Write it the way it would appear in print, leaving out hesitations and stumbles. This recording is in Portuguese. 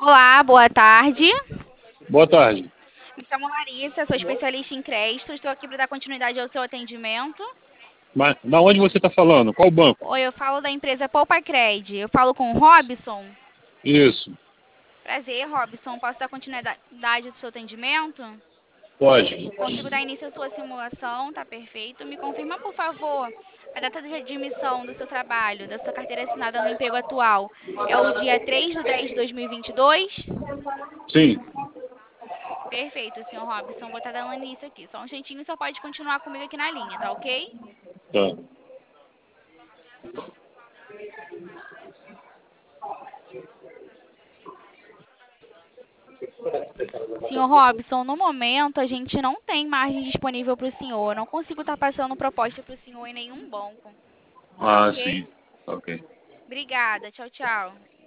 Olá, boa tarde. Boa tarde. Me chamo Larissa, sou especialista em crédito. Estou aqui para dar continuidade ao seu atendimento. Mas da onde você está falando? Qual banco? Oi, eu falo da empresa Poupa Cred. Eu falo com o Robson. Isso, Prazer, Robson. Posso dar continuidade ao seu atendimento? pode. Consigo dar início à sua simulação, tá perfeito. Me confirma, por favor, a data de admissão do seu trabalho, da sua carteira assinada no emprego atual. É o dia 3/10/2022? Sim, Perfeito, senhor Robson. Vou estar dando início aqui. Só um instantinho, só pode continuar comigo aqui na linha, tá ok? tá. Senhor Robson, no momento a gente não tem margem disponível para o senhor. Eu não consigo estar passando proposta para o senhor em nenhum banco, tá Ah, ok? sim. Ok. Obrigada. Tchau, tchau.